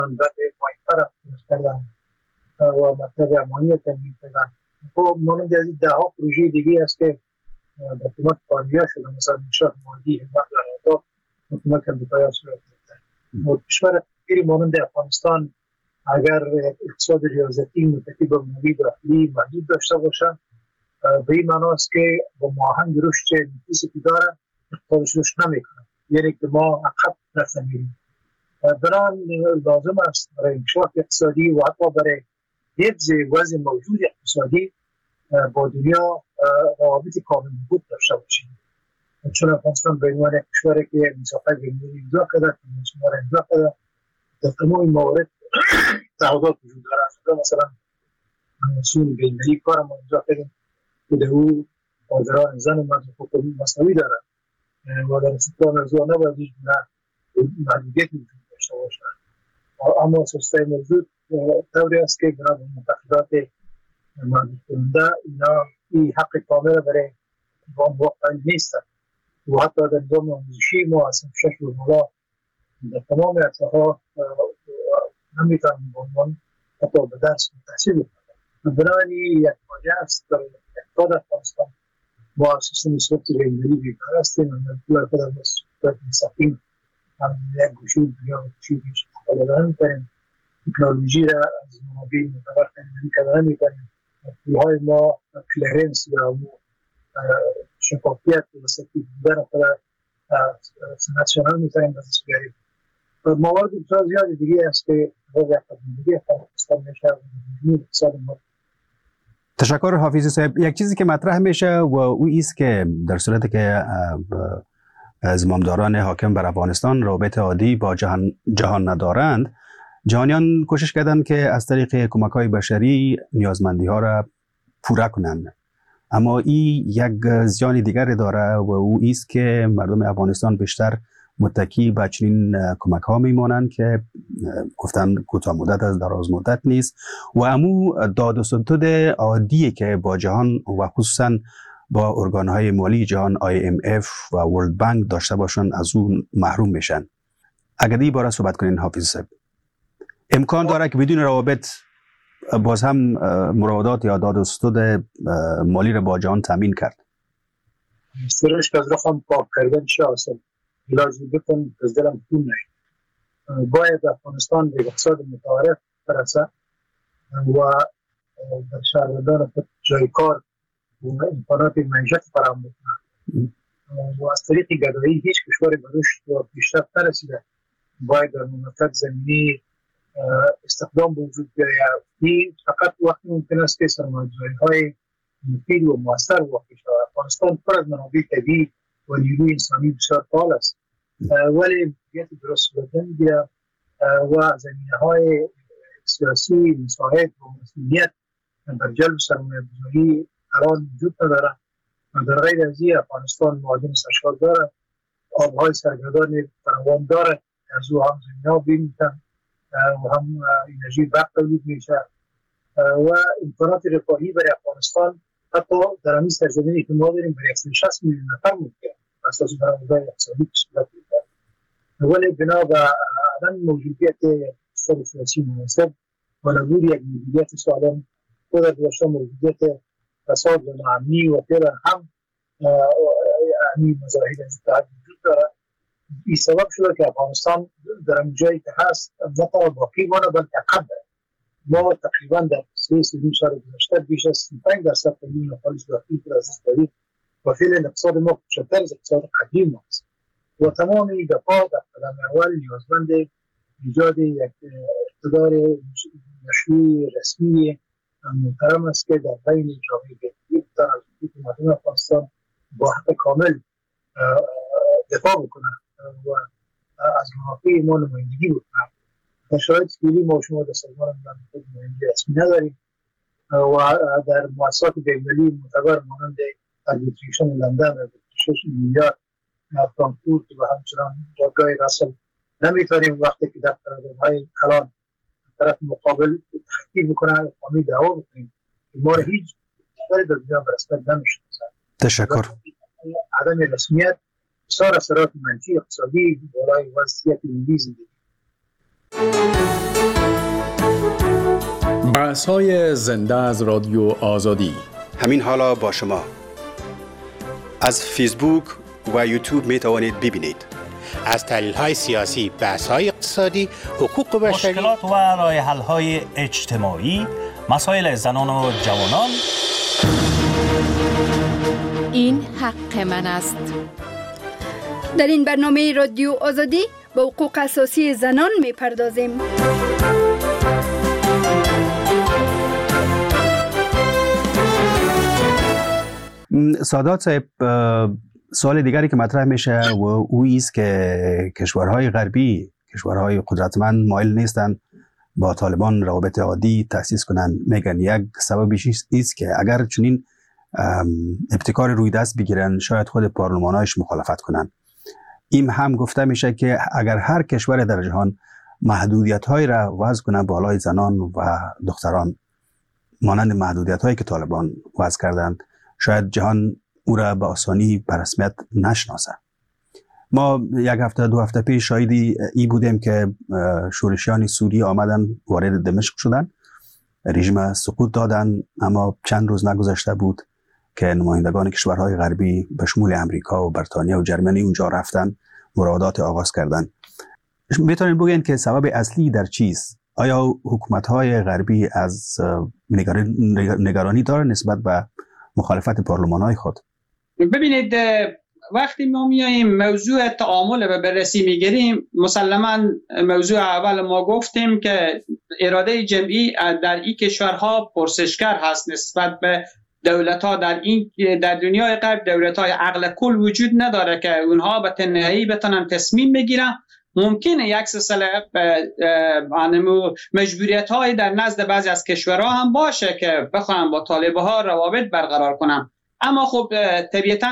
منبع پایین‌تر کردن و مطلب امانی تامین کردن. خب مانند از این ده ها پروژه دیگه است که در حکومت کاندیا شده، مثلا انشاء مالی همت و اهداف حکومت امریکایی صورت گرفته. کشور فقیری مانند افغانستان اگر اقتصاد ریاضتی متکی به مولی داخلی محدود داشته باشد، به این معنی است که با ماهنگ رشد نفیسی که داره اقتصادش رشد نمیکنه، یعنی که ما عقب رفته میریم. بنابراین لازم است برای انکشاف اقتصادی و حتی برای حفظ وضع موجود اقتصادی با دنیا روابط کامل بود داشته باشیم. چون افغانستان به عنوان کشوری که مسافت بین‌المللی امضا کرده، کنوانسیون‌ها را امضا کرده، در تمام موارد تعهدات وجود دارد. مثلا اصول بین‌المللی کار ما امضا کردیم که در او حاضران زن و مرد حقوق مساوی دارد و در سیستم موضوع نباید هیچ محدودیتی وجود داشته باشد. اما سیستم موجود طوری است که بنا به معتقدات محدود کننده اینا این حق کامل برای واقع نیست و حتی در نظام آموزشی ما از شش و مولا در تمام عرصه‌ها نمیتونیم به عنوان حتی به درس تحصیل کنیم. بنابراین یک فاجعه است در اقتصاد افغانستان. ما سیستم صورت بین‌المللی بیکار هستیم و در خود صورت مستقیم هم یک گوشه دنیا و گوشه استفاده نمی‌کنیم. تکنولوژی را از منابع معتبر تامین نمی‌کنیم. پول‌های ما کلرنس یا شفافیت و سطحی بودن خود ناسیونال می‌تونیم دسترسی بیاریم. موارد بسیار زیاد دیگه است که وضع اقتصادی افغانستان میشه و اقتصاد ما. تشکر حافظی صاحب. یک چیزی که مطرح میشه و او است که در صورتی که زمامداران حاکم بر افغانستان رابط عادی با جهان ندارند، جهانیان کوشش کردند که از طریق کمک‌های بشری نیازمندی‌ها را پوره کنند. اما این یک زیان دیگر داره و او است که مردم افغانستان بیشتر متکی به چنین کمک‌ها میمانند که گفتن کوتاه مدت از دراز مدت نیست و امو داد و ستد عادی که با جهان و خصوصا با ارگان‌های مالی جهان IMF و ورلد بانک داشته باشند از اون محروم میشن. اگر این باره صحبت کنین حافظ صاحب. امکان داره که بدون روابط باز هم مراودات یا داد و ستد مالی را با جهان تامین کرد؟ سرش که از رقم پاک کردن چه اصلا لازم بکن از دلم خون نشد. باید افغانستان به اقتصاد متعارف برسه و در شهروندان خود جای کار و امکانات معیشت فراهم بکنه و از طریق گدایی هیچ کشوری به رشد و پیشرفت نرسیده. باید در منطقه زمینی استخدام به وجود بیاید. این فقط وقتی ممکن است که سرمایه‌گذاری‌های مفید و مؤثر واقع شود. افغانستان پر از منابع طبیعی و نیروی انسانی بسیار فعال است، ولی مدیریت درست صورت نمی‌گیرد و زمینه‌های سیاسی مساعد و مسئولیت در جلب سرمایه‌گذاری الان وجود ندارد. در غیر از این افغانستان معادن سرشار دارد، آب‌های سرگردان فراوان دارد، از او هم زمینه‌ها بیمی‌تن و هم انرژی برق تولید میشه و امکانات رفاهی برای افغانستان حتی در همین سرزمینی که ما داریم برای 160 میلیون نفر ممکن اساس برآوردهای اقتصادی به صورت می‌گیرد. ولی بنا به عدم موجودیت اقتصاد سیاسی مناسب و نبود یک مدیریت سالم و در داشته موجودیت فساد و ناامنی و فعلا هم همین مظاهر از اتحاد وجود دارد. این سبب شده که افغانستان در این جایی که هست نه تنها باقی مانه بلکه عقب دارد. ما تقریبا در 3 سال گذشته بیش از 35% تولید خالص داخلی را از دست دادیم و فعلا اقتصاد ما کوچکتر از اقتصاد قدیم ماست و تمام این دفعات در قدم اول نیازمند ایجاد یک اقتدار مشروع رسمی محترم است که در بین جامعه بین‌المللی از مردم افغانستان با حق کامل دفاع بکنه و از منافع ما نمایندگی بکنه. در شرایط فعلی ما شما در سازمان ملل نماینده رسمی نداریم و در مؤسسات بین‌المللی معتبر مانند اربیتریشن لندن، اربیتریشن نیویورک، فرانکفورت و همچنان جایگاه رسل نمیتونیم وقتی که در قراردادهای کلان طرف مقابل تحقیق بکنه قانونی دعوا بکنیم که ما را هیچ کشوری در دنیا به رسمیت نمی‌شناسد. تشکر. عدم رسمیت بسیار اثرات منفی اقتصادی برای وضعیت ملی زندگی. بحث‌های زنده از رادیو آزادی. همین حالا با شما از فیسبوک و یوتیوب می توانید ببینید. از تحلیل‌های سیاسی، بحث‌های اقتصادی، حقوق بشری، مشکلات و راه حل‌های اجتماعی، مسائل زنان و جوانان. این حق من است. در این برنامه رادیو آزادی به حقوق اساسی زنان می‌پردازیم. سادات صاحب، سوال دیگری که مطرح میشه و او است که کشورهای غربی، کشورهای قدرتمند مایل نیستند با طالبان روابط عادی تأسیس کنند. میگن یک سببش است که اگر چنین ابتکار روی دست بگیرن شاید خود پارلمانایش مخالفت کنند. این هم گفته میشه که اگر هر کشور در جهان محدودیت‌هایی را وضع کنه بالای زنان و دختران مانند محدودیت‌هایی که طالبان وضع کردند، شاید جهان او را به آسانی به رسمیت نشناسه. ما یک هفته دو هفته پیش شاهدی ای بودیم که شورشیان سوریه آمدن وارد دمشق شدن، رژیم سقوط دادن، اما چند روز نگذشته بود که نمایندگان کشورهای غربی به شمول امریکا و بریتانیا و جرمنی اونجا رفتن، مراودات آغاز کردن. میتونید بگین که سبب اصلی در چیست؟ آیا حکومت‌های غربی از نگرانی داره نسبت به مخالفت پارلمان‌های خود؟ ببینید، وقتی ما میاییم موضوع تعامل و بررسی میگیریم، مسلماً موضوع اول ما گفتیم که اراده جمعی در این کشورها پرسشگر هست نسبت به دولت‌ها. در دنیای غرب دولت‌های عقل کل وجود نداره که اونها به تنهایی بتونن تصمیم بگیرن. ممکنه یک سلسله مجبوریت‌های در نزد بعضی از کشورها هم باشه که بخوان با طالب‌ها روابط برقرار کنن، اما خب طبیعتاً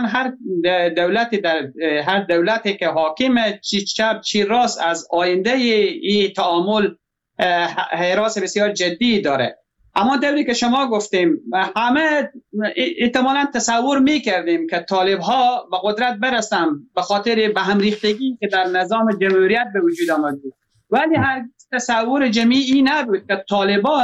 هر دولتی که حاکم چی چپ چی راست از آینده این تعامل حراس بسیار جدی داره. اما دوری که شما گفتیم، همه احتمالاً تصور میکردیم که طالب‌ها به قدرت برسن به خاطر به هم ریختگی که در نظام جمهوریت به وجود آمد، ولی هر تصور جمعی نبود که طالب‌ها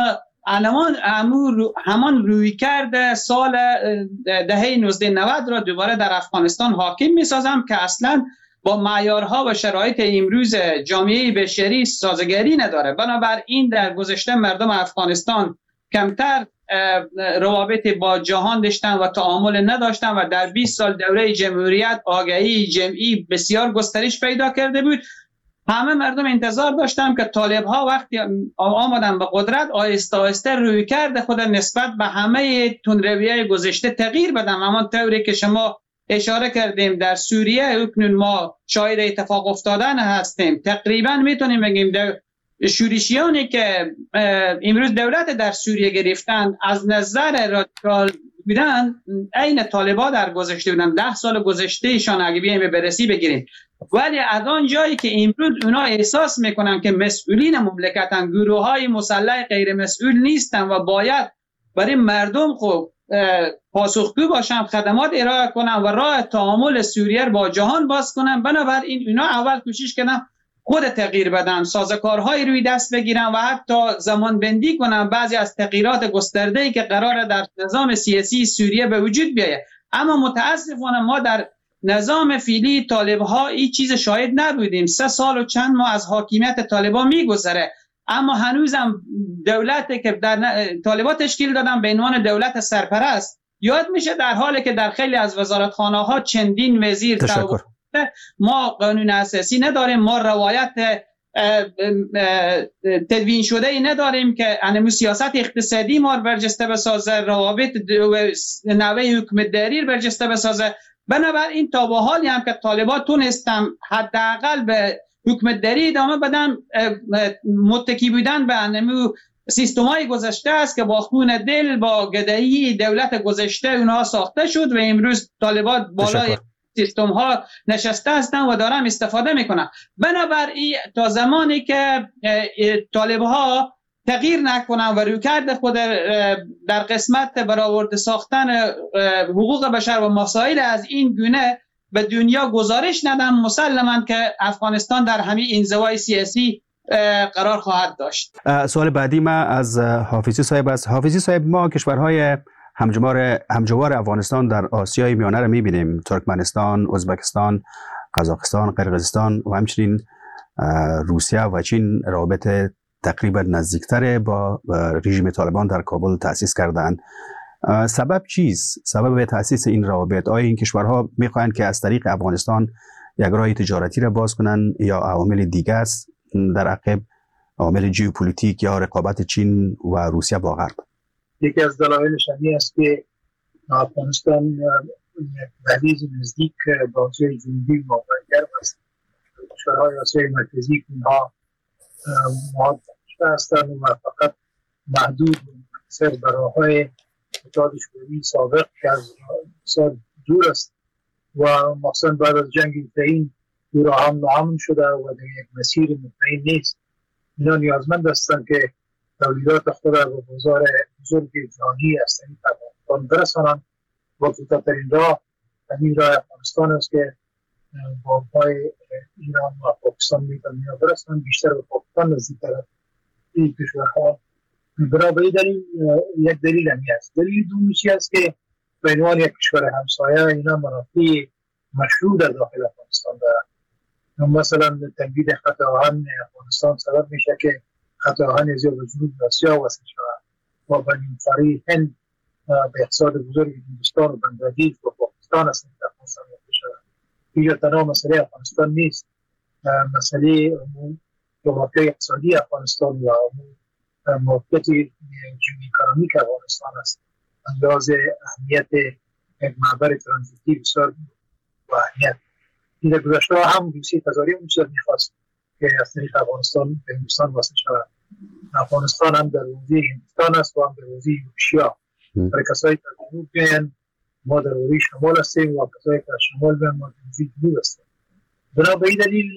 همان روی کرده سال دهه 1990 را دوباره در افغانستان حاکم می‌سازم که اصلاً با معیارها و شرایط امروز جامعه بشری سازگاری نداره. بنابراین در گذشته مردم افغانستان کمتر روابط با جهان داشتن و تعامل نداشتن و در 20 سال دوره جمهوریت آگاهی جمعی بسیار گسترش پیدا کرده بود. همه مردم انتظار داشتن که طالب‌ها وقتی آمدن به قدرت آهسته آهسته روی کرده خود نسبت به همه تندروی‌های گذشته تغییر بدن. اما طوری که شما اشاره کردیم در سوریه اکنون ما شاهد اتفاق افتادن هستیم. تقریبا میتونیم بگیم شورشیانی که امروز دولت در سوریه گرفتن از نظر رادیکال بودن عین طالبان در گذشته بودن. 10 سال گذشته ایشان اگه بیایم بررسی بگیریم، ولی از آن جایی که امروز اونا احساس میکنن که مسئولین مملکتن، گروه‌های مسلح غیر مسئول نیستن و باید برای مردم خوب پاسخگو باشن، خدمات ارائه کنن و راه تعامل سوریه با جهان باز کنن، بنابراین اونا اول کوشش کردن خود تغییر بدن، سازوکارهای روی دست بگیرن و حتی زمان بندی کنن بعضی از تغییرات گسترده‌ای که قراره در نظام سیاسی سوریه به وجود بیاید. اما متاسفانه ما در نظام فعلی طالب‌ها این چیز شاهد نبودیم. 3 سال و چند ماه از حاکمیت طالبان میگذره، اما هنوزم دولتی که در طالبان تشکیل دادن به عنوان دولت سرپرست یاد میشه، در حالی که در خیلی از وزارتخانه‌ها چندین وزیر ما قانون اساسی نداریم، ما روایت تدوین شده ای نداریم که انمو سیاست اقتصادی ما برجسته بسازه، روابط نوع حکومتداری برجسته بسازه. بنابراین تا به حالی هم که طالبان تونستن حداقل به حکومتداری ادامه بدن، متکی بودن به انمو سیستم‌های گذشته است که با خون دل با گدایی دولت گذشته اونها ساخته شد و امروز طالبان بالای سیستم ها نشسته هستن و دارن استفاده میکنن. بنابراین تا زمانی که طالب ها تغییر نکنن و رویکرد خود در قسمت برآورده ساختن حقوق بشر و مسائل از این گونه به دنیا گزارش ندن، مسلماً که افغانستان در همین انزوای سیاسی قرار خواهد داشت. سوال بعدی ما از حافظی صاحب است. حافظی صاحب، ما کشورهای همجوار افغانستان در آسیای میانه را می‌بینیم: ترکمنستان، ازبکستان، قزاقستان، قرقیزستان و همچنین روسیه و چین رابطه تقریبا نزدیکتر با رژیم طالبان در کابل تأسیس کردند. سبب چیست؟ سبب تأسیس این روابط؟ آیا این کشورها می‌خواهند که از طریق افغانستان یک راه تجارتی را باز کنند یا عوامل دیگه است در عقب، عوامل ژئوپلیتیک یا رقابت چین و روسیه با غرب؟ یکی از دلایلش این است که افغانستان دهلیز نزدیک با آسیای جنوبی واقع است. کشورهای آسیای مرکزی اینها معادل هستند و فقط محدود و منحصر به راه‌های اتحاد شوروی سابق که از بسیار دور است و مخصوصا بعد از جنگ اوکراین دور هم ناامن شده و در یک مسیر مطمئن نیست. اینا نیازمند هستند که تولیدات خود را به بازار بزرگ جهانی از طریق افغانستان برسانند و کوتاه‌ترین راه همین راه افغانستان است که با پای ایران و پاکستان میتونن برسانند، بیشتر به پاکستان نزدیک‌تر این کشورها. برای دلیل یک دلیل همی است. دلیل دومی است که به عنوان یک کشور همسایه اینا منافع مشروع در داخل افغانستان دارند. مثلا تنبید خط آهن افغانستان سبب میشه که خط آهن از جنوب آسیا وصل شود و به نیمکره هند به اقتصاد بزرگ هندوستان و بنگلادیش و پاکستان است که افغانستان وصل شود. اینجا تنها مسئله افغانستان نیست، مسئله جغرافیای اقتصادی افغانستان و موقعیت جیواکونومیک افغانستان است. انداز اهمیت یک معبر ترانزیتی بسیار با اهمیت. این در گذشته هم روسیه تظاهری اونچه میخواست که از طریق افغانستان به هندوستان وصل شود. افغانستان هم در حوزه هندوستان است و هم در حوزه روسیه. برای کسایی که جنوب بیاین ما در حوزه شمال هستیم و کسایی که شمال بیاین ما در حوزه جنوب هستیم. بنابراین دلیل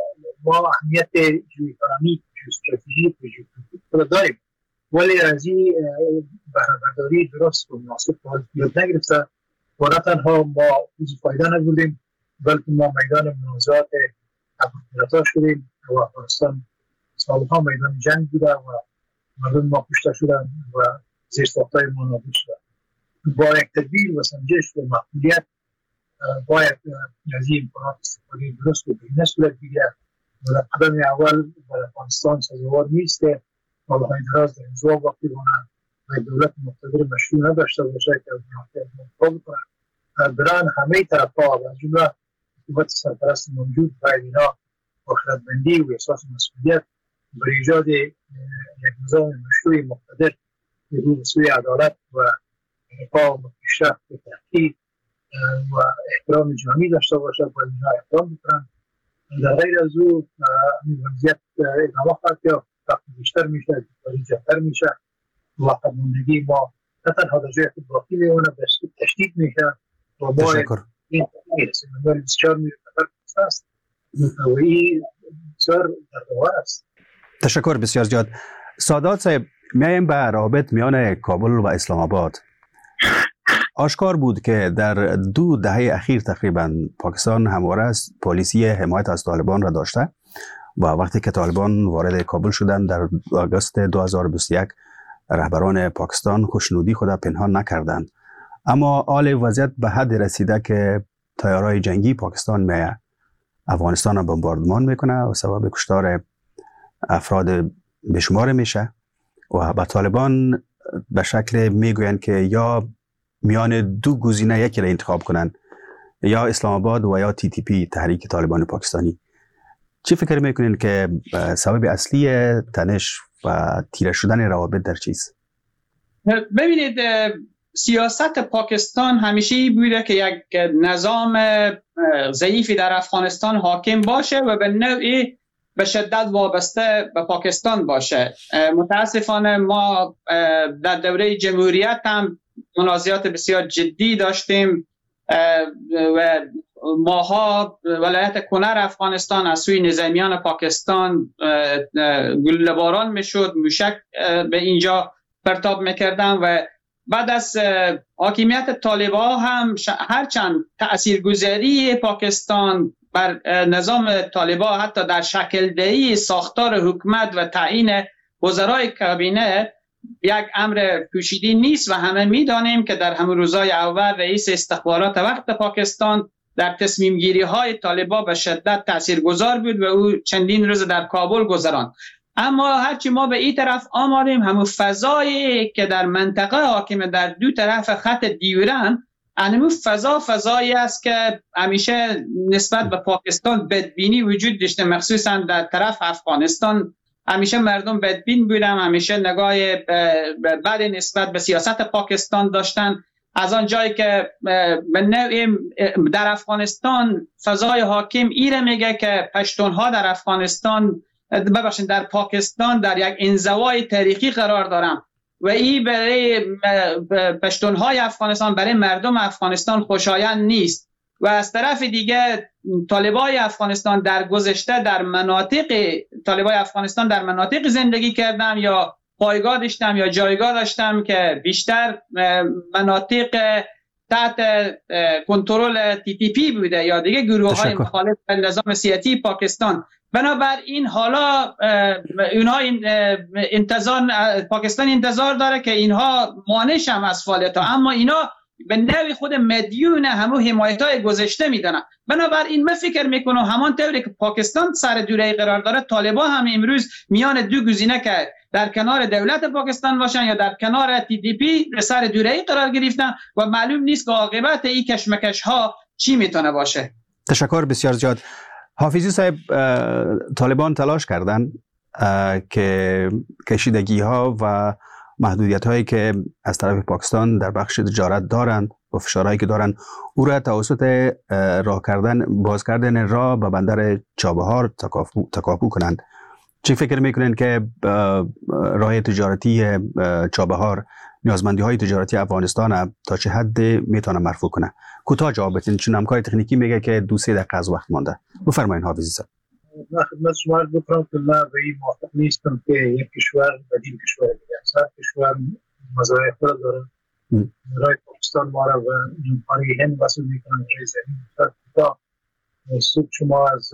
ما اهمیت جیواکونومیک، ژئواستراتژیک و ژئوپلیتیک را داریم، ولی از این بهره‌برداری درست و مناسب یاد نگرفته و نه تنها ما فایده نبردیم بلکه ما میدان منازعات ابرقدرتا شدیم و افغانستان سالها میدان جنگ بوده و مردم ما کشته شدند و زیرساخت‌های ما نابود شده. با یک تدبیر و سنجش و مسئولیت باید از این امکانات استفاده درست و بهینه صورت بگیرد و در قدم اول در افغانستان سازگار نیست که سالهای دراز در انزوا باقی ماند و دولت مقتدر مشروع نداشته باشه که از منافع بکنند. برای همه طرف‌ها و از جمله حکومت سرپرست موجود باید اینا با خردمندی و احساس مسئولیت بر ایجاد یک نظام مشروع مقتدر که رو به سوی عدالت و رفاه و پیشرفت و ترقی و احترام جهانی داشته باشه باید اینا احترام بکنند. در غیر از او این وضعیت ادامه خواهد یافت، وقتی بیشتر میشه، جدیدتر میشه و قدماندگی ما نه تنها در جای خود باقی میمونه تشدید میشه و ما این میرسیم. ولی بسیار میرسیم است و این بسیار دردآور است. تشکر بسیار زیاد. سادات صاحب، میایم به روابط میان کابل و اسلام آباد. آشکار بود که در 2 دهه اخیر تقریبا پاکستان همواره است پالیسی حمایت از طالبان را داشته و وقتی که طالبان وارد کابل شدند در آگوست 2021 رهبران پاکستان خوشنودی خود پنهان نکردند. اما حال وضعیت به حد رسیده که تیارهای جنگی پاکستان میه افغانستان را بمباردمان میکنه و سبب کشتار افراد بشمار میشه و با طالبان به شکل میگویند که یا میان 2 گزینه یکی را انتخاب کنند، یا اسلام آباد و یا TTP، تحریک طالبان پاکستانی. چی فکر میکنین که سبب اصلی تنش و تیره شدن روابط در چیست؟ ببینید، سیاست پاکستان همیشه بوده که یک نظام ضعیفی در افغانستان حاکم باشه و به نوعی به شدت وابسته به پاکستان باشه. متاسفانه ما در دوره جمهوریت هم منازعات بسیار جدی داشتیم و ماها ولایت کنر افغانستان از سوی نظامیان پاکستان گله‌باران میشد، موشک به اینجا پرتاب میکردن و بعد از حاکمیت طالبان هم هرچند تاثیرگذاری پاکستان بر نظام طالبان حتی در شکل دهی ساختار حکومت و تعیین وزرای کابینه یک امر پوشیده نیست و همه میدانیم که در همون روزهای اول رئیس استخبارات وقت پاکستان در تصمیم گیری های طالبان به شدت تاثیرگذار بود و او چندین روز در کابل گذراند. اما هرچی ما به این طرف آمدیم، همون فضایی که در منطقه حاکمه در دو طرف خط دیورن، همون فضایی است که همیشه نسبت به پاکستان بدبینی وجود داشته، مخصوصا در طرف افغانستان همیشه مردم بدبین بودن، همیشه نگاه بد نسبت به سیاست پاکستان داشتن. از آن جایی که در افغانستان فضای حاکم ایره میگه که پشتونها در افغانستان در پاکستان در یک انزوای تاریخی قرار دارن و این برای پشتونهای افغانستان، برای مردم افغانستان خوشایند نیست. و از طرف دیگه طالبای افغانستان در گذشته در مناطق زندگی کردن یا پایگاه داشتم یا جایگاه داشتم که بیشتر مناطق تحت کنترل TTP بوده یا دیگه گروه های مخالف نظام سیاسی پاکستان. بنابراین حالا اونها پاکستان انتظار داره که اینها مانع شن از فعالیت ها، اما اینا به نوع خود مدیون همون حمایت های گذشته میدونن. بنابراین من فکر میکنم همان طوری که پاکستان سر دوره قرار داره، طالبان هم امروز میان دو گزینه که در کنار دولت پاکستان باشن یا در کنار TTP سر دوره قرار گرفتن و معلوم نیست که عاقبت این کشمکش ها چی میتونه باشه. تشکر بسیار زیاد. حافظی صاحب، طالبان تلاش کردن که کشیدگی ها و محدودیت هایی که از طرف پاکستان در بخش تجارت دارند و فشارهایی که دارند او را توسط باز کردن راه به بندر چابهار تکاپو کنند. چی فکر میکنین که راه تجارتی چابهار نیازمندی های تجارتی افغانستان تا چه حد میتونه مرفوع کنه؟ کوتاه جواب بدین، چون همکار تکنیکی میگه که 2-3 دقیقه از وقت مانده. بفرمایید حافظی صاحب. من خدمت شما عرض بکنم که من به این موافق نیستم که یک کشور بدیل کشور دیگه است. هر کشور مزایای خود داره. رای پاکستان ما را و برای هند وصل میکنن رای زمین. تا صبح شما از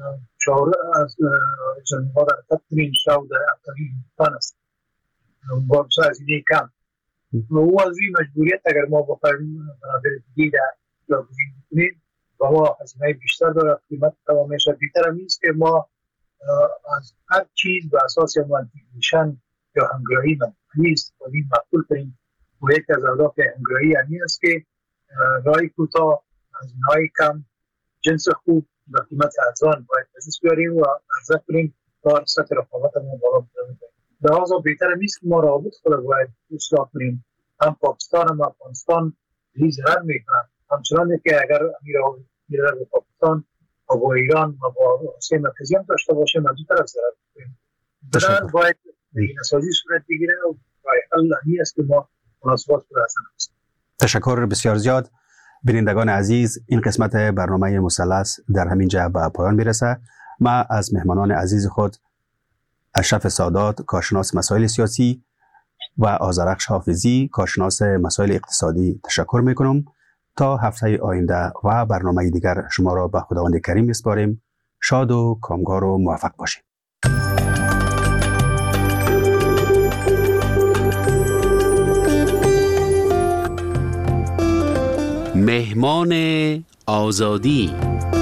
جنوبا در تطمین شو در افتاری هندوستان است. بامسا از اینه کم. او از این مجبوریت اگر ما بخواهیم برادر دیگه در جاگزین بکنیم و ما هزینه بیشتر داره، قیمت تمامش بیشتر هم نیست که ما از هر چیز به اساس مالتیپلیکیشن یا همگرایی نیست و این مقبول کنیم. و یک از اهداف همگرایی همی است که رای کوتاه، هزینه‌های کم، جنس خوب و قیمت ارزان باید دست بیاریم و عرضه کنیم تا سطح رقابتمون بالا ببریم. لحاظا بهتر نیست که ما روابط خود باید اصلاح کنیم. هم پاکستان هم افغانستان هیچ ضرر میکنن، همچنان که اگر میره به پاکستان و با ایران و با روسیه مرکزی هم داشته باشه ما دو طرف ضرر میکنیم. باید بین‌سازی صورت بگیره و راه حل همی است که ما مناسبات رو حسن هستیم. تشکر بسیار زیاد. بینندگان عزیز، این قسمت برنامه مثلث در همین جا به پایان میرسه. ما از مهمانان عزیز خود اشرف سادات، کارشناس مسائل سیاسی و آذرخش حافظی، کارشناس مسائل اقتصادی تشکر میکنم. تا هفته آینده و برنامه دیگر شما را به خداوند کریم میسپاریم. شاد و کامگار و موفق باشید. مهمان آزادی.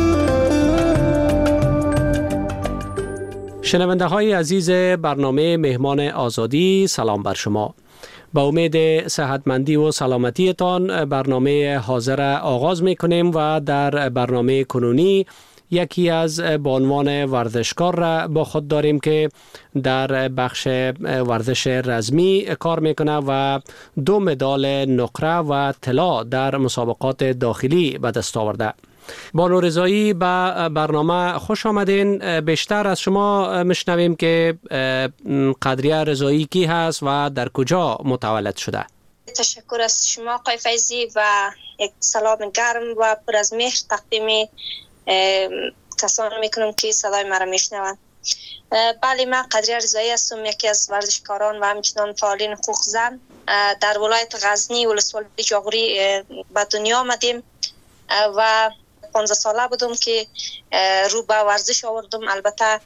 شنونده های عزیز برنامه مهمان آزادی، سلام بر شما. با امید صحتمندی و سلامتیتان برنامه حاضر آغاز می کنیم و در برنامه کنونی یکی از بانوان ورزشکار را با خود داریم که در بخش ورزش رزمی کار میکنه و 2 مدال نقره و طلا در مسابقات داخلی به دست آورده. بانو رضایی، به برنامه خوش آمدین. بیشتر از شما میشنویم که قدریه رضایی کی هست و در کجا متولد شده؟ تشکر از شما آقای فیضی و یک سلام گرم و پر از مهر تقدیم کسانی میکنم که صدای مرا میشنوند. بله، من قدریه رضایی هستم، یکی از ورزشکاران و همچنان فعالین حقوق زن. در ولایت غزنی ولسوالی جاغوری به دنیا آمدیم و 15 ساله بودم که رو به ورزش آوردم. البته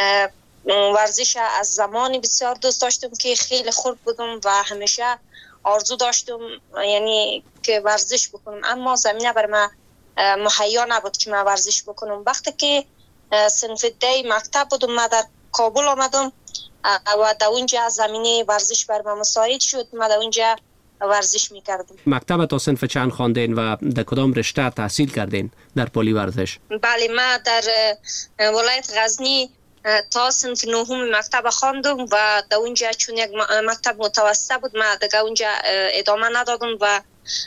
ورزش از زمانی بسیار دوست داشتم که خیلی خرد بودم و همیشه آرزو داشتم یعنی که ورزش بکنم، اما زمینه بر من مهیا نبود که من ورزش بکنم. وقتی که صنف دی مکتب بودم من در کابل آمدم و در اونجا زمینه ورزش بر من مساعد شد، من در اونجا ورزش میکردم. مکتب تا صنف چند خواندین و در کدام رشته تحصیل کردین در پلی ورزش؟ بله، من در ولایت غزنی تا صنف نهم مکتب خواندم و در اونجا چون یک مکتب متوسط بود من دیگه اونجا ادامه ندادم و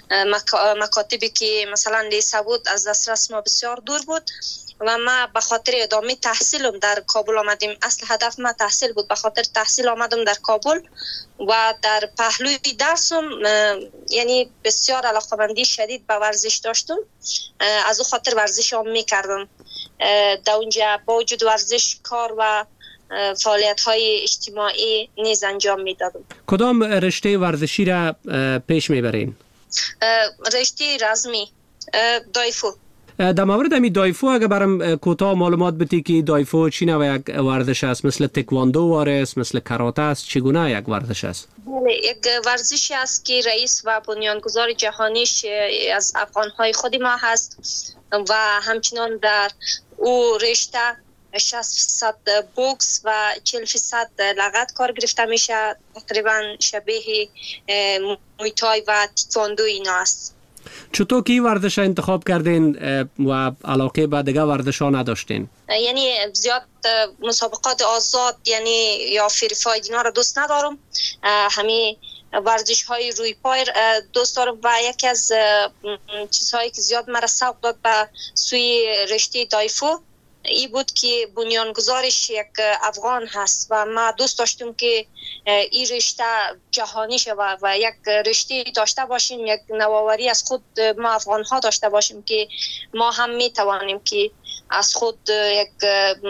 مکاتبی که مثلا لیسه بود از دسترس ما بسیار دور بود و ما به خاطر ادامه تحصیلم در کابل آمدیم. اصل هدف ما تحصیل بود، به خاطر تحصیل آمدم در کابل و در پهلوی درسم یعنی بسیار علاقه‌مندی شدید به ورزش داشتم، از او خاطر ورزش هم میکردم. در اونجا با وجود ورزش کار و فعالیت‌های اجتماعی نیز انجام میدادم. کدام رشته ورزشی را پیش میبرین؟ رشته رزمی دایفو. در مورد امی دایفو اگر برام کوتاه معلومات بدی که دایفو چی نوع یک ورزش است؟ مثل تکواندو است، مثل کاراته است، چگونه یک ورزش است؟ بله، یک ورزشی است که رئیس و بنیانگذار جهانیش از افغانهای خود ما هست و همچنان در او رشته 60% بوکس و 40% لغت کار گرفته میشه، تقریبا شبیه مویتای و تیکواندو اینا است. چطور که ورزش انتخاب کردین و علاقه به دیگه ورزش ها نداشتین؟ یعنی زیاد مسابقات آزاد یعنی یا فریفاید اینا را دوست ندارم، همین ورزش های روی پای دوست دارم و یکی از چیزهایی که زیاد مرا سوق داد به سوی رشته دایفو ای بود که بنیانگذارش یک افغان هست و ما دوست داشتیم که این رشته جهانی شود و یک رشته داشته باشیم، یک نوآوری از خود ما افغان ها داشته باشیم که ما هم می توانیم که از خود یک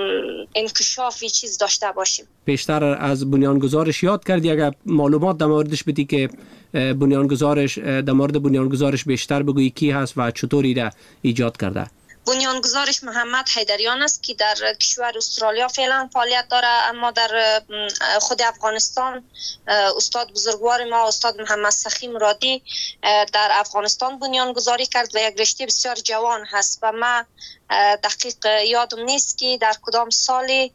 انکشافی چیز داشته باشیم. بیشتر از بنیانگذارش یاد کردی، اگر معلومات در موردش بدی که بنیانگذارش در مورد بنیانگذارش بیشتر بگویی کی هست و چطوری را ایجاد کرده؟ بنیانگذارش محمد حیدریان است که در کشور استرالیا فعلا فعالیت داره، اما در خود افغانستان استاد بزرگوار ما استاد محمد سخی مرادی در افغانستان بنیانگذاری کرد و یک رشته بسیار جوان هست و ما دقیق یادم نیست که در کدام سالی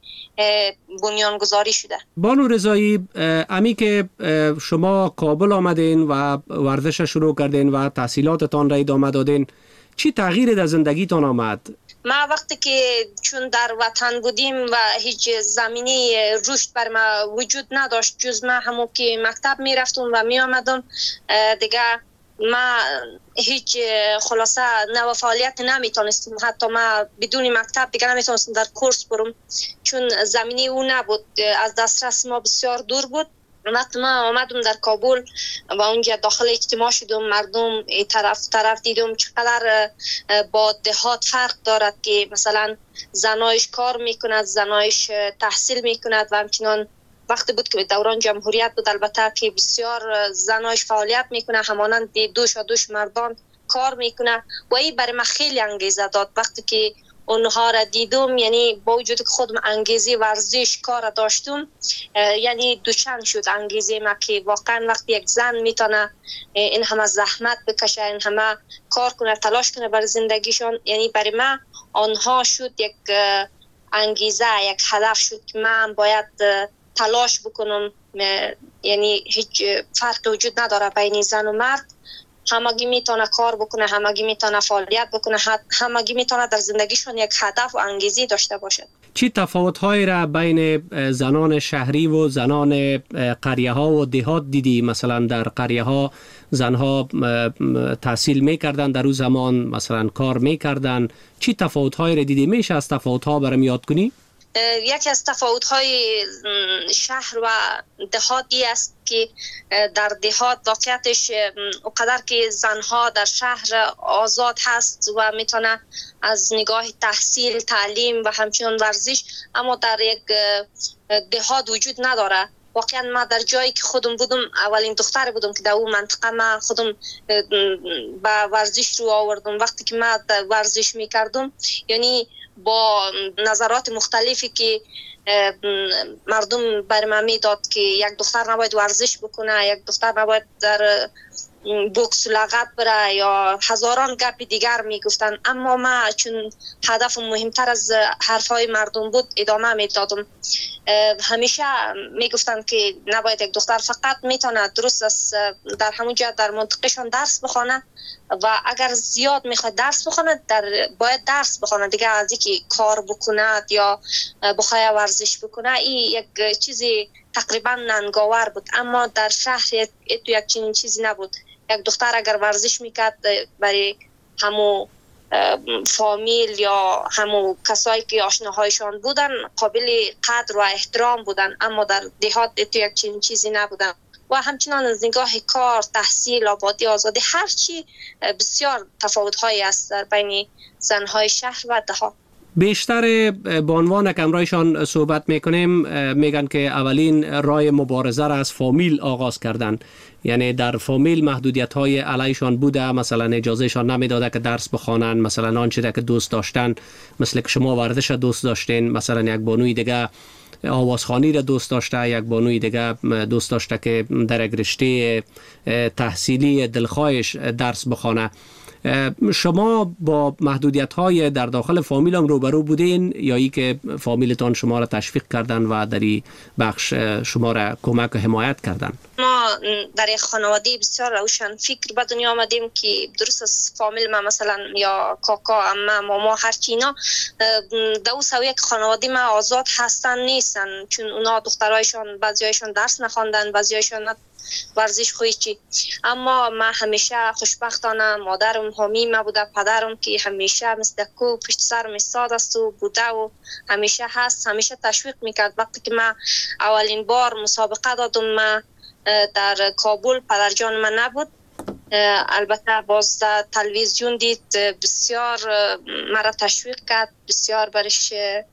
بنیانگذاری شده. بانو رضایی، امی که شما کابل آمدین و ورزش شروع کردین و تحصیلاتتان را ادامه دادین، چی تغییری در زندگیتان آمد؟ ما وقتی که چون در وطن بودیم و هیچ زمینه رشد بر ما وجود نداشت جز ما همون که مکتب می رفتم و می آمدم دیگه ما هیچ خلاصه نوع فعالیت نمیتونستم، حتی ما بدون مکتب دیگه نمیتونستم در کورس برم چون زمینه او نبود، از دسترس ما بسیار دور بود. وقتی ما آمدم در کابل و اونجا داخل اجتماع شدم، مردم طرف دیدم چقدر با دهات فرق دارد که مثلا زنایش کار میکند، زنایش تحصیل میکند و همچنان وقتی بود که دوران جمهوریت بود البته که بسیار زنایش فعالیت میکنه همانند دوش مردان کار میکنه و این برای من خیلی انگیزه داد. وقتی که اونها را دیدم یعنی با وجود که خودم انگیزه ورزش کار داشتم یعنی دوچند شد انگیزه ما که واقعا وقتی یک زن میتونه این همه زحمت بکشه، این همه کار کنه، تلاش کنه برای زندگیشان، یعنی برای من آنها شد یک انگیزه، یک هدف شد که من باید تلاش بکنم. یعنی هیچ فرق وجود نداره بین زن و مرد، همگی میتونه کار بکنه، همگی میتونه فعالیت بکنه، همگی میتونه در زندگیشون یک هدف و انگیزه داشته باشه. چی تفاوت‌هایی را بین زنان شهری و زنان قریه ها و دهات دیدی؟ مثلا در قریه ها زنها تحصیل میکردن، در اون زمان مثلا کار میکردن. چی تفاوت‌هایی را دیدی؟ میشه از تفاوت‌ها برام یاد کنی؟ یکی از تفاوت‌های شهر و دهاتی است که در دهات واقعیتش اونقدر که زنها در شهر آزاد هست و میتونه از نگاه تحصیل، تعلیم و همچنین ورزش، اما در یک دهات وجود نداره. واقعا ما در جایی که خودم بودم اولین دختر بودم که در اون منطقه ما خودم با ورزش رو آوردم. وقتی که ما ورزش میکردم یعنی با نظرات مختلفی که مردم بر من میداد که یک دختر نباید ورزش بکنه، یک دختر نباید در بوکس لغت بره یا هزاران گپ دیگر میگفتن، اما ما چون هدف مهمتر از حرفای مردم بود ادامه میدادم. همیشه میگفتن که نباید یک دختر فقط میتونه درست است در همونجا در منطقهشان درس بخونه و اگر زیاد میخواد درس بخونه باید درس بخونه دیگه، از اینکه کار بکنه یا بخواد ورزش بکنه این یک چیزی تقریبا ننگاور بود. اما در شهر یک چنین چیزی نبود. یک دختر اگر ورزش میکرد برای همو فامیل یا همو کسایی که آشناهایشان بودن قابل قدر و احترام بودن، اما در دهات یک چنین چیزی نبودن. و همچنان از نگاه کار، تحصیل، آبادی، آزادی، هر چی بسیار تفاوت‌هایی است در بین زن‌های شهر و دهات. بیشتر به عنوان کمرایشان صحبت میکنیم میگن که اولین راه مبارزه را از فامیل آغاز کردن، یعنی در فامیل محدودیت های علیشان بوده، مثلا اجازهشان نمیداده که درس بخوانن، مثلا آنچه که دوست داشتن، مثل که شما ورزش دوست داشتین، مثلا یک بانوی دیگه آوازخوانی را دوست داشته، یک بانوی دیگه دوست داشته که در یک رشته تحصیلی دلخواهش درس بخوانه. شما با محدودیت های در داخل فامیل هم روبرو بودین یا ای که فامیلتان شما را تشویق کردن و در این بخش شما را کمک و حمایت کردن؟ ما در یک خانواده بسیار روشن فکر به دنیا آمدیم که درست از فامیل ما مثلا یا کاکا، عمه، ماما، هرچی اینا دو سوی یک خانواده ما آزاد هستن نیستن، چون اونا دخترایشان بعضیایشان درس نخواندن، بعضیایشان ورزش خوی چی. اما ما همیشه خوشبختانه مادرم حامی ما بوده، پدرم که همیشه مثل کو پشت سرم ایستاد است و بوده و همیشه هست، همیشه تشویق میکرد. وقتی که ما اولین بار مسابقه دادم ما در کابل، پدرجان من نبود، البته باز در تلویزیون دید، بسیار مرا تشویق کرد، بسیار برش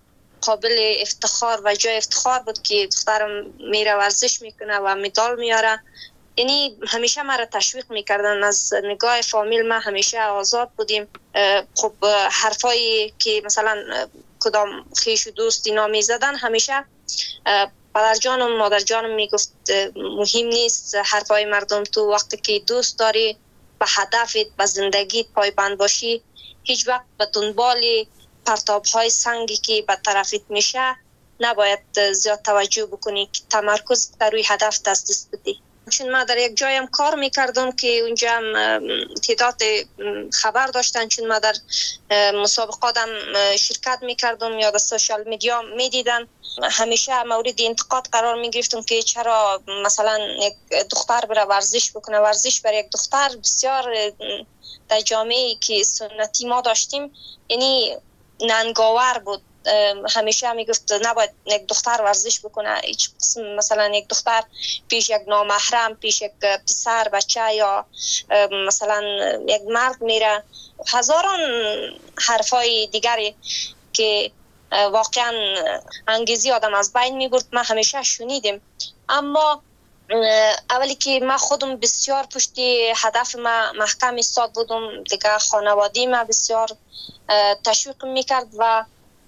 قابل افتخار و جای افتخار بود که دخترم میره ورزش میکنه و مدال میاره. یعنی همیشه مرا تشویق میکردن. از نگاه فامیل ما همیشه آزاد بودیم. خب حرفایی که مثلا کدام خیش و دوست اینا میزدن همیشه پدرجانم مادرجانم میگفت مهم نیست حرفای مردم، تو وقتی که دوست داری به هدفت به زندگیت پایبند باشی هیچ وقت به دنبال پرتاب های سنگی که به طرفت میشه نباید زیاد توجه بکنی که تمرکز بر روی هدف دست بدی. چون ما در یک جایم کار میکردم که اونجا تعداد خبر داشتن، چون ما در مسابقاتم شرکت میکردم یا در سوشال میدیا میدیدن، همیشه مورد انتقاد قرار میگرفتم که چرا مثلا یک دختر بره ورزش بکنه. ورزش برای یک دختر بسیار در جامعه‌ای که سنتی ما داشتیم یعنی ننگاور بود. همیشه میگفت نباید یک دختر ورزش بکنه، هیچ مثلا یک دختر پیش یک نامحرم، پیش یک پسر بچه یا مثلا یک مرد میره، هزاران حرفای دیگری که واقعا انگیزی آدم از بین میبرد ما همیشه شنیدیم. اما اولی که ما خودم بسیار پشتی هدف ما محکم ایستاد بودم، دیگه خانواده ما بسیار تشویق میکرد و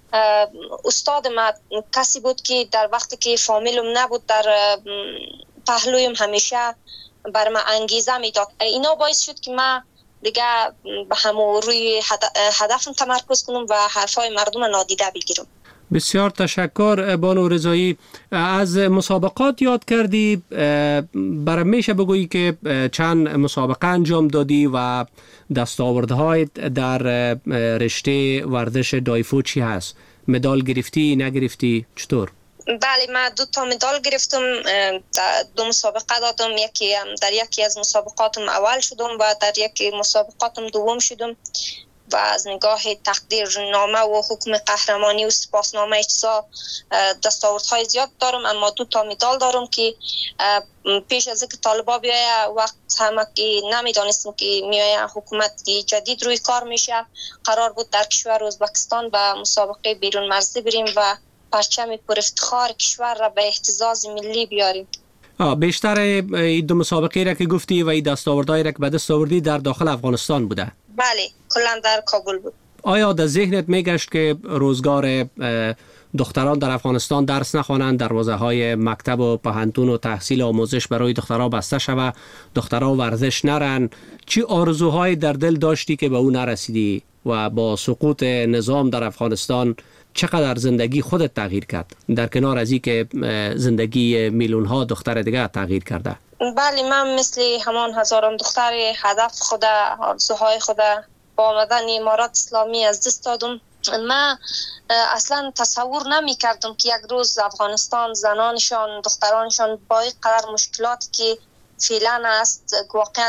استاد ما کسی بود که در وقتی که فامیلم نبود در پهلویم همیشه بر ما انگیزه میداد. اینا باعث شد که ما دیگه به همون روی هدفم تمرکز کنم و حرفای مردم نادیده بگیرم. بسیار تشکر بانو رضایی. از مسابقات یاد کردی، برای میشه بگویی که چند مسابقه انجام دادی و دستاوردهای در رشته ورزش دایفو چی هست؟ مدال گرفتی نگرفتی چطور؟ بله، من 2 مدال گرفتم، 2 مسابقه دادم، در یکی از مسابقاتم اول شدم و در یکی مسابقاتم دوم شدم و از نگاه تقدیرنامه و حکم قهرمانی و سپاسنامه اجزا دستاوردهای زیاد دارم، اما 2 مدال دارم که پیش از اینکه طالبا بیایه وقت همه که نمیدانستم که میایه حکومت جدید روی کار میشه، قرار بود در کشور ازبکستان به مسابقه بیرون مرزی بریم و پرچم پر افتخار کشور را به اهتزاز ملی بیاریم. بیشتر این دو مسابقه را که گفتی و این دستاوردهایی را که به دست آوردی در داخل افغانستان بوده؟ بله، کلا در کابل بود. آیا در ذهنت میگشت که روزگار دختران در افغانستان درس نخوانند، دروازه‌های مکتب و پوهنتون و تحصیل آموزش برای دخترها بسته شود، دخترها ورزش نرن؟ چی آرزوهایی در دل داشتی که به اون نرسیدی و با سقوط نظام در افغانستان چقدر زندگی خودت تغییر کرد در کنار از این که زندگی میلیون ها دختر دیگه تغییر کرده؟ بله، من مثل همان هزاران دختر هدف خود، آرزوهای خود با آمدن امارات اسلامی از دست دادم. من اصلا تصور نمی کردم که یک روز افغانستان زنانشان، دخترانشان با این قدر مشکلات که فعلا است، واقعا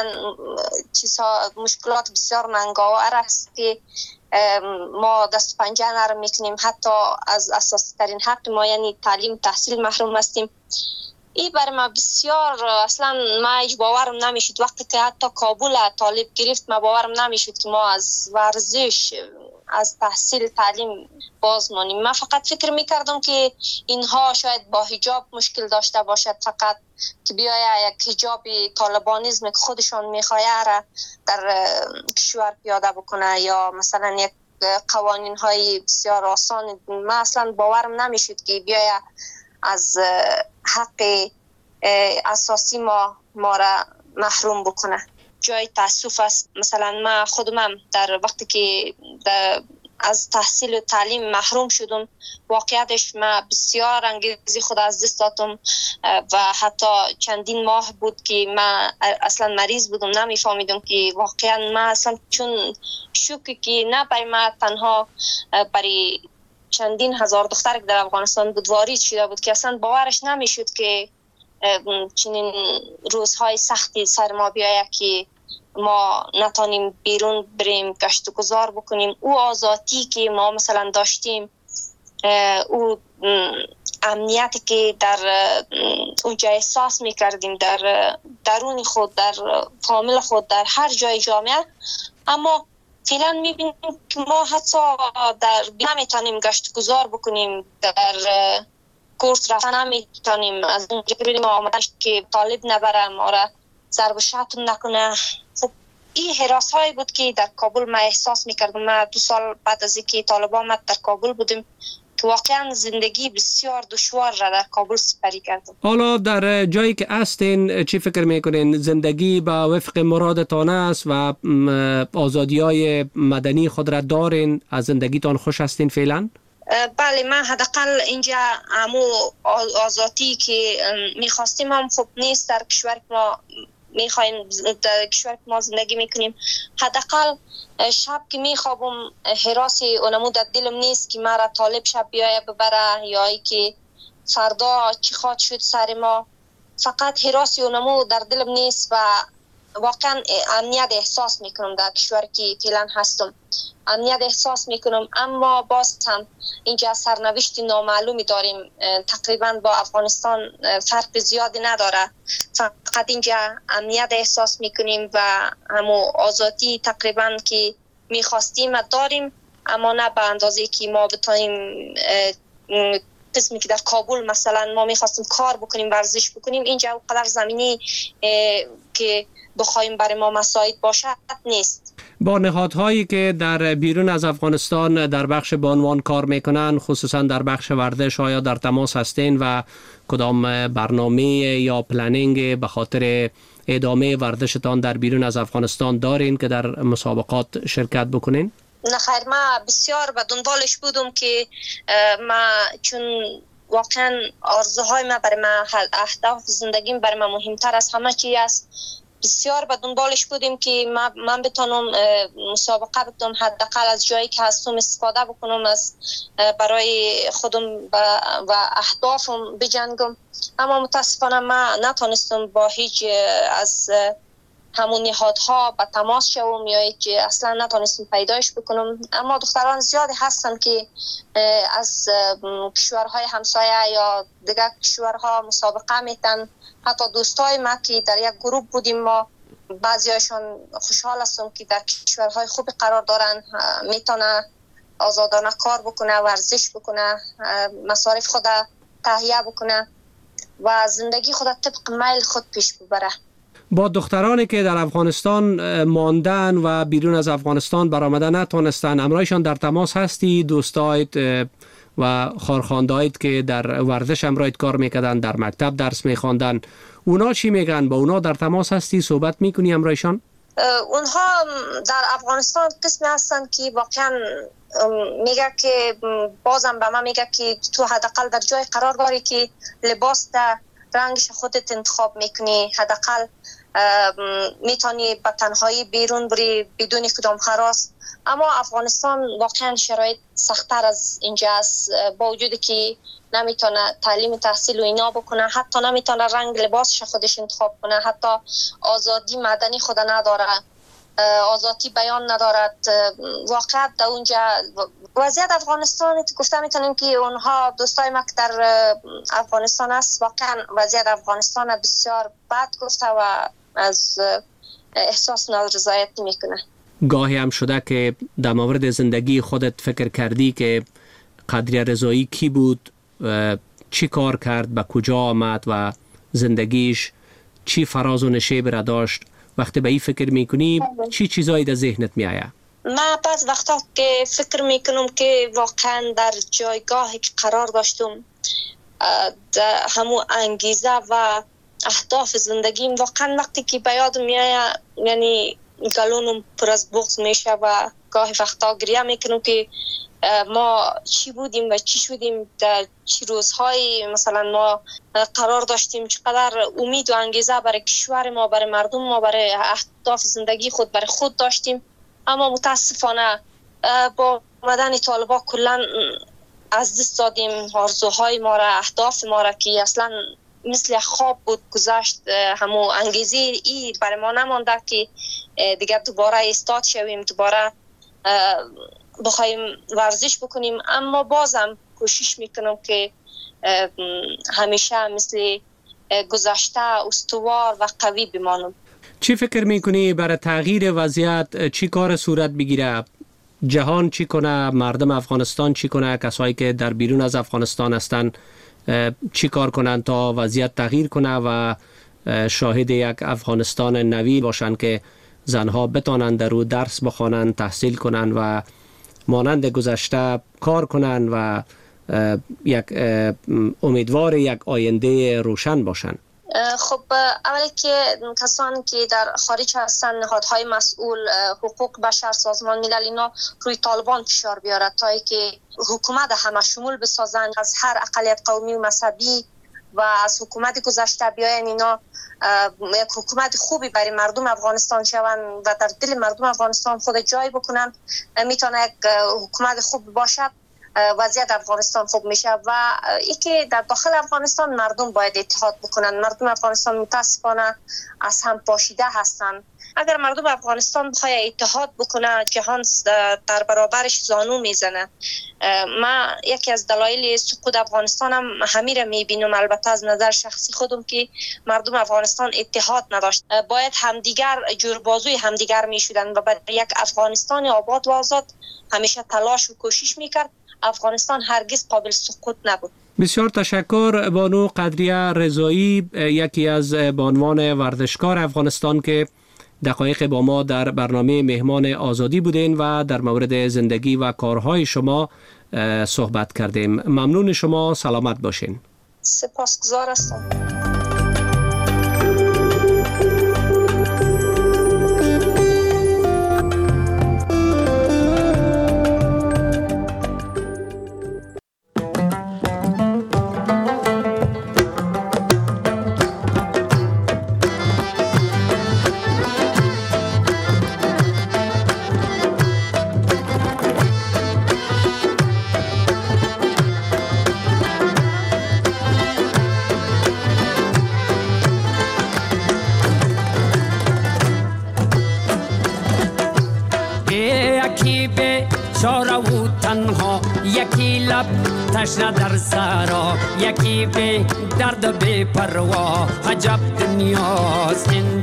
مشکلات بسیار ننگاور است که ما دست پنجه نرم میکنیم، حتی از اساسی ترین حق ما یعنی تعلیم تحصیل محروم هستیم. این برای ما بسیار اصلا ما هیچ باورم نمیشد. وقتی که حتی کابل طالب گرفت ما باورم نمیشد که ما از ورزش، از تحصیل تعلیم باز مانیم. من فقط فکر میکردم که اینها شاید با حجاب مشکل داشته باشد، فقط که بیاید یک حجاب طالبانیزم که خودشان میخواه را در کشور پیاده بکنه یا مثلا یک قوانین های بسیار آسان. من اصلا باورم نمیشد که بیاید از حق اساسی ما را محروم بکنه. جای تاسف است. مثلا من خودم در وقتی که از تحصیل و تعلیم محروم شدم، واقعیتش من بسیار انگیزه خود از دست دادم و حتی چندین ماه بود که من اصلا مریض بودم، نمیفهمیدم که واقعا من اصلا چون شوکی که نه برای من تنها، برای چندین هزار دختر که در افغانستان بود وارد شده بود که اصلا باورش نمیشد که چنین روزهای سختی سر ما بیاید که ما نتانیم بیرون بریم گشت و گذار بکنیم. او آزادی که ما مثلا داشتیم، او امنیتی که در اونجا احساس میکردیم در درون خود، در فامیل خود، در هر جای جامعه، اما فعلا میبینیم که ما حتی نمیتونیم گشت گذار بکنیم، در کورس رفتن نمیتونیم، از اونجا که بریم آمدن که طالب نبره ما را ضرب شتم نکنه. خب این حراس هایی بود که در کابل ما احساس میکردم. ما 2 سال بعد از اینکه طالبان آمد در کابل بودیم که واقعا زندگی بسیار دشوار را در کابل سپری کردم. حالا در جایی که هستین چی فکر میکنین؟ زندگی با وفق مرادتان است و آزادی های مدنی خود را دارین؟ از زندگیتان خوش هستین فعلا؟ بله، من حداقل اینجا همو آزادی که میخواستیم هم خوب نیست. در کشور ما میخوایم، در کشور ما زندگی میکنیم، حداقل شب که میخوابم حراسی اونمو در دلم نیست که مرا طالب شب بیایه ببره یا ای که فردا چی خواهد شد سر ما. فقط حراسی اونمو در دلم نیست و واقعا امنیت احساس میکنم در کشور که فعلا هستم. امنیت احساس میکنم، اما باز هم اینجا سرنوشت نامعلومی داریم. تقریبا با افغانستان فرق زیادی نداره. فقط اینجا امنیت احساس میکنیم و همو آزادی تقریبا که میخواستیم داریم، اما نه به اندازه که ما بتونیم قسمی که در کابل مثلا ما میخواستیم کار بکنیم، ورزش بکنیم، اینجا اونقدر زمینی که بخوایم برای ما مساعد باشد نیست. با نهادهایی که در بیرون از افغانستان در بخش بانوان کار میکنن، خصوصا در بخش ورزش، آیا در تماس هستین و کدام برنامه یا پلنینگ به خاطر ادامه ورزشتان در بیرون از افغانستان دارین که در مسابقات شرکت بکنین؟ نه خیر، من بسیار به دنبالش بودم که ما چون واقعا آرزوهای من برای من، اهداف زندگیم برای من مهمتر از همه چی است. بسیار به دنبالش بودیم که من بتونم مسابقه بکنم، حداقل از جایی که هستم استفاده بکنم، از برای خودم و اهدافم بجنگم. اما متاسفانه من نتونستم با هیچ از همون نهادها به تماس شوم یا هیچ اصلا نتونستم پیدایش بکنم. اما دختران زیادی هستن که از کشورهای همسایه یا دیگر کشورها مسابقه میتن. حتی دوستای ما که در یک گروه بودیم، ما بعضیاشون خوشحال هستم که در کشورهای خوبی قرار دارن، میتونه آزادانه کار بکنه، ورزش بکنه، مصارف خود تهیه بکنه و زندگی خود طبق میل خود پیش ببره. با دخترانی که در افغانستان ماندن و بیرون از افغانستان برآمده نتونستن، همراهشان در تماس هستی؟ دوستایت و خارخواندایت که در ورزش همراهت کار میکردن، در مکتب درس میخواندن، اونا چی میگن؟ با اونا در تماس هستی؟ صحبت میکنی همراهشان؟ اونها در افغانستان قسمی هستن که واقعا میگه که بازم به من میگه که تو حداقل در جای قرار داری که لباس در رنگش خودت انتخاب میکنی، حداقل میتونی به تنهایی بیرون بری بدون کدام هراس. اما افغانستان واقعا شرایط سخت‌تر از اینجا است، با وجودی که نمیتونه تعلیم تحصیل و اینا بکنه، حتی نمیتونه رنگ لباسش خودش انتخاب کنه، حتی آزادی مدنی خود نداره، آزادی بیان ندارد. واقعا در اونجا وضعیت افغانستان گفته میتونیم که اونها دوستای ما که در افغانستان است واقعا وضعیت افغانستان بسیار بد گفته و از احساس نارضایتی میکنه. گاهی هم شده که در مورد زندگی خودت فکر کردی که قدریه رضایی کی بود، چی کار کرد، به کجا آمد و زندگیش چی فراز و نشیب را داشت؟ وقتی به این فکر میکنی چی چیزایی در ذهنت میآید؟ من بعض وقتا که فکر میکنم که واقعا در جایگاهی که قرار داشتم، همون انگیزه و اهداف زندگیم، واقعا وقتی که به یادم میآید یعنی گلونم پر از بغض میشه و گاهی وقتا گریه میکنم که ما چی بودیم و چی شدیم، در چی روزهایی مثلا ما قرار داشتیم، چقدر امید و انگیزه برای کشور ما، برای مردم ما، برای اهداف زندگی خود برای خود داشتیم. اما متاسفانه با آمدن طالبان کلا از دست دادیم آرزوهای ما را، اهداف ما را که اصلا مثل خواب بود گذشت. همون انگیزه ای برای ما نمانده که دیگر دوباره ایستاد شویم، دوباره بخوایم ورزش بکنیم. اما بازم کوشش میکنم که همیشه مثل گذشته استوار و قوی بمانم. چی فکر میکنی برای تغییر وضعیت چی کار صورت بگیره؟ جهان چی کنه؟ مردم افغانستان چی کنه؟ کسایی که در بیرون از افغانستان هستن چی کار کنن تا وضعیت تغییر کنه و شاهد یک افغانستان نوی باشن که زنها بتانن در او درس بخوانن، تحصیل کنن و مانند گذشته کار کنن و یک امیدوار یک آینده روشن باشن؟ خب اولی که کسانی که در خارج هستن، نهادهای مسئول، حقوق بشر، سازمان ملل، اینا روی طالبان فشار بیاره تا اینکه حکومت همه شمول بسازن، از هر اقلیت قومی و مذهبی و از حکومت گذشته بیاین اینا یک حکومت خوبی برای مردم افغانستان شون و در دل مردم افغانستان خود جای بکنن. میتونه یک حکومت خوب باشد، وضعیت افغانستان خوب میشه. و اینکه در داخل افغانستان مردم باید اتحاد بکنن. مردم افغانستان متاسفانه از هم پاشیده هستن. اگر مردم افغانستان بخواد اتحاد بکنه، جهان در برابرش زانو میزنه. من یکی از دلایل سقوط افغانستان هم همین را میبینم، البته از نظر شخصی خودم، که مردم افغانستان اتحاد نداشت. باید همدیگر جوربازوی همدیگر میشدن و برای یک افغانستان آباد و آزاد همیشه تلاش و کوشش میکرد. افغانستان هرگز قابل سقوط نبود. بسیار تشکر بانو قدریه رضایی، یکی از بانوان ورزشکار افغانستان که دقایق با ما در برنامه مهمان آزادی بودین و در مورد زندگی و کارهای شما صحبت کردیم. ممنون شما، سلامت باشین. سپاسگزار هستم. یکی لب تشنه در سرا، یکی به درد بی پروا، عجب دنیاست این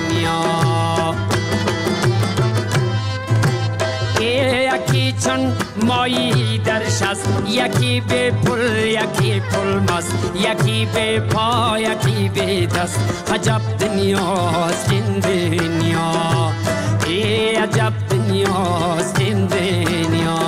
دنیا. یکی چون مایی درش است، یکی به پل یکی پل مست، یکی به پا یکی به دست. عجب دنیاست این دنیا، ای عجب دنیاست این دنیا.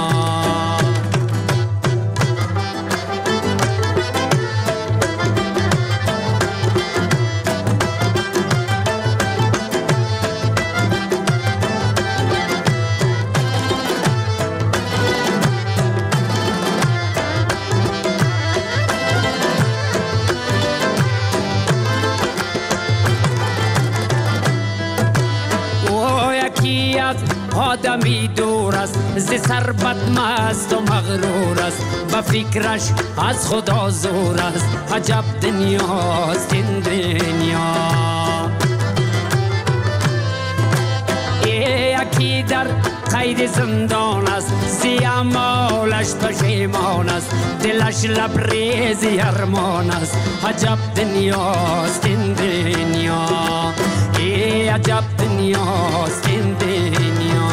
آدمی دور است ز ثروت مست و مغرور است، با فکرش از خدا زور است. عجب دنیاست این دنیا، یکی در قید زندان است، زی اعمالش پشیمان است، دلش لبریز ارمان است. عجب دنیاست این دنیا، عجب دنیاست این دنیا.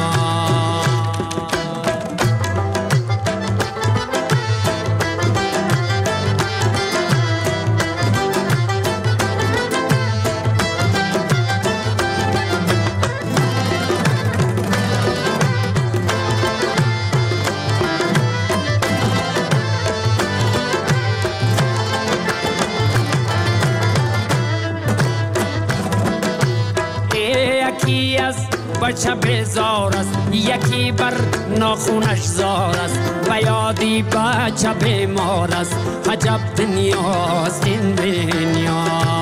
بچه بیزار است، یکی بر ناخونش زار است، و یادی بچه بیمار است. عجب دنیاست این دنیا،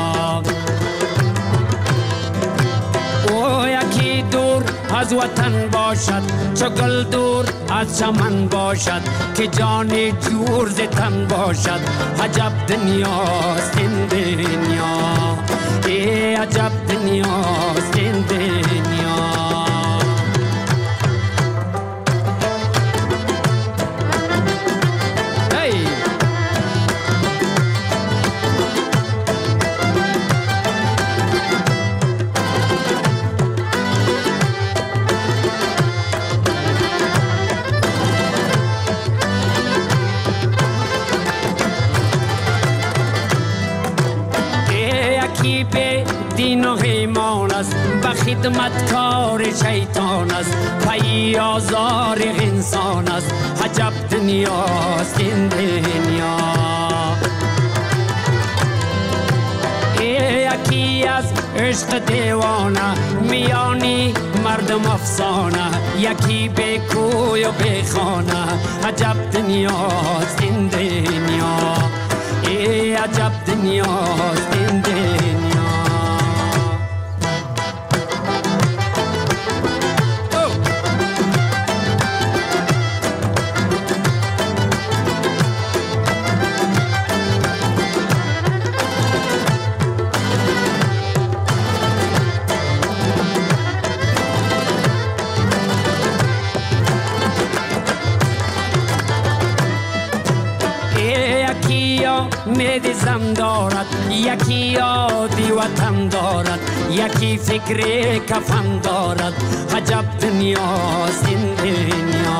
او یکی دور از وطن باشد، چو گل دور از چمن باشد، که جانی جور ز تن باشد. عجب دنیاست این دنیا، ای عجب دنیاست این دنیا. دین و ایمان است، و خدمتکار شیطان است، پی آزار انسان است. عجب دنیاست این دنیا، یکی از عشق دیوانه، میانی مردم افسانه، یکی به کوی و به خانه. عجب دنیاست این دنیا، عجب دنیاست این دنیا. امید زن دارد، یکی یادی وطن دارد، یکی فکر کفن دارد. عجب دنیاست این دنیا،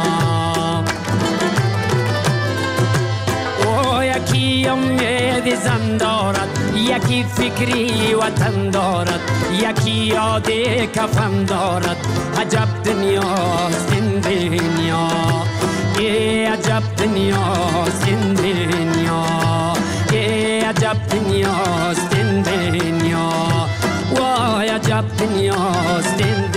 او یکی امید زن دارد، یکی فکری وطن دارد، یکی یادی کفن دارد. عجب دنیاست این دنیا، عجب دنیاست این دنیا، عجب دنیاست این دنیا، وای عجب دنیاست این